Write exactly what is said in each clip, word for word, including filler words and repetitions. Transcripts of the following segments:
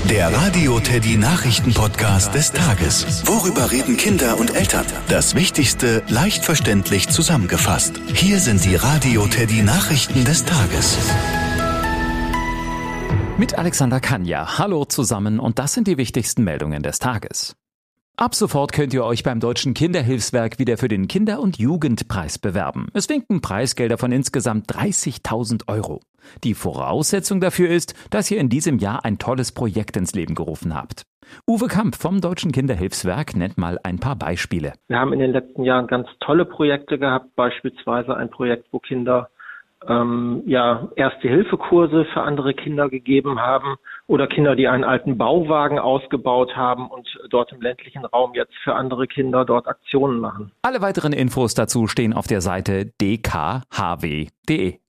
Der Radio Teddy Nachrichten-Podcast des Tages. Worüber reden Kinder und Eltern? Das Wichtigste leicht verständlich zusammengefasst. Hier sind die Radio Teddy Nachrichten des Tages. Mit Alexander Kanja. Hallo zusammen und das sind die wichtigsten Meldungen des Tages. Ab sofort könnt ihr euch beim Deutschen Kinderhilfswerk wieder für den Kinder- und Jugendpreis bewerben. Es winken Preisgelder von insgesamt dreißigtausend Euro. Die Voraussetzung dafür ist, dass ihr in diesem Jahr ein tolles Projekt ins Leben gerufen habt. Uwe Kamp vom Deutschen Kinderhilfswerk nennt mal ein paar Beispiele. Wir haben in den letzten Jahren ganz tolle Projekte gehabt, beispielsweise ein Projekt, wo Kinder ähm, ja Erste-Hilfe-Kurse für andere Kinder gegeben haben oder Kinder, die einen alten Bauwagen ausgebaut haben und dort im ländlichen Raum jetzt für andere Kinder dort Aktionen machen. Alle weiteren Infos dazu stehen auf der Seite d k h w punkt d e.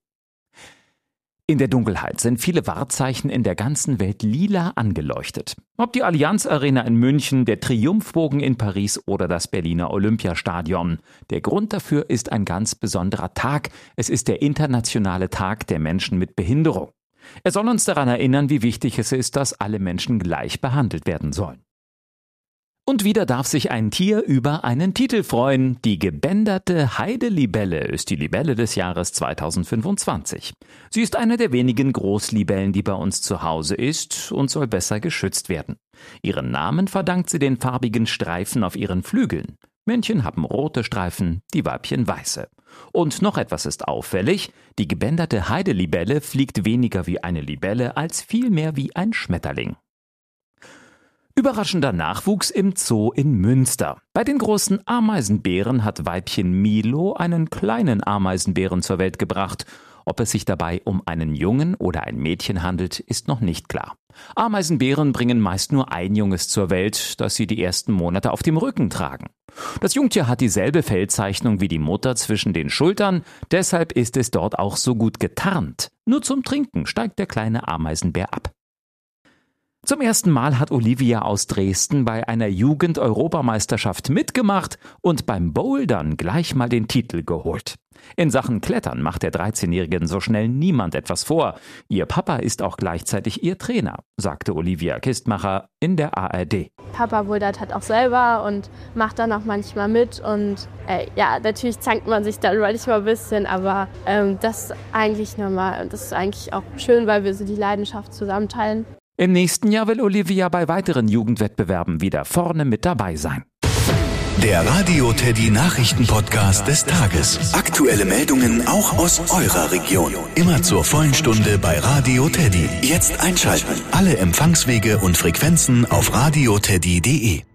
In der Dunkelheit sind viele Wahrzeichen in der ganzen Welt lila angeleuchtet. Ob die Allianz Arena in München, der Triumphbogen in Paris oder das Berliner Olympiastadion. Der Grund dafür ist ein ganz besonderer Tag. Es ist der internationale Tag der Menschen mit Behinderung. Er soll uns daran erinnern, wie wichtig es ist, dass alle Menschen gleich behandelt werden sollen. Und wieder darf sich ein Tier über einen Titel freuen. Die gebänderte Heidelibelle ist die Libelle des Jahres zweitausendfünfundzwanzig. Sie ist eine der wenigen Großlibellen, die bei uns zu Hause ist und soll besser geschützt werden. Ihren Namen verdankt sie den farbigen Streifen auf ihren Flügeln. Männchen haben rote Streifen, die Weibchen weiße. Und noch etwas ist auffällig: Die gebänderte Heidelibelle fliegt weniger wie eine Libelle als vielmehr wie ein Schmetterling. Überraschender Nachwuchs im Zoo in Münster. Bei den großen Ameisenbären hat Weibchen Milo einen kleinen Ameisenbären zur Welt gebracht. Ob es sich dabei um einen Jungen oder ein Mädchen handelt, ist noch nicht klar. Ameisenbären bringen meist nur ein Junges zur Welt, das sie die ersten Monate auf dem Rücken tragen. Das Jungtier hat dieselbe Fellzeichnung wie die Mutter zwischen den Schultern, deshalb ist es dort auch so gut getarnt. Nur zum Trinken steigt der kleine Ameisenbär ab. Zum ersten Mal hat Olivia aus Dresden bei einer Jugend-Europameisterschaft mitgemacht und beim Bouldern gleich mal den Titel geholt. In Sachen Klettern macht der dreizehnjährigen so schnell niemand etwas vor. Ihr Papa ist auch gleichzeitig ihr Trainer, sagte Olivia Kistmacher in der A R D. Papa bouldert halt auch selber und macht dann auch manchmal mit. Und äh, ja, natürlich zankt man sich dann manchmal ein bisschen, aber ähm, das ist eigentlich normal. Und das ist eigentlich auch schön, weil wir so die Leidenschaft zusammen teilen. Im nächsten Jahr will Olivia bei weiteren Jugendwettbewerben wieder vorne mit dabei sein. Der Radio Teddy Nachrichten-Podcast des Tages. Aktuelle Meldungen auch aus eurer Region. Immer zur vollen Stunde bei Radio Teddy. Jetzt einschalten. Alle Empfangswege und Frequenzen auf radio teddy punkt de.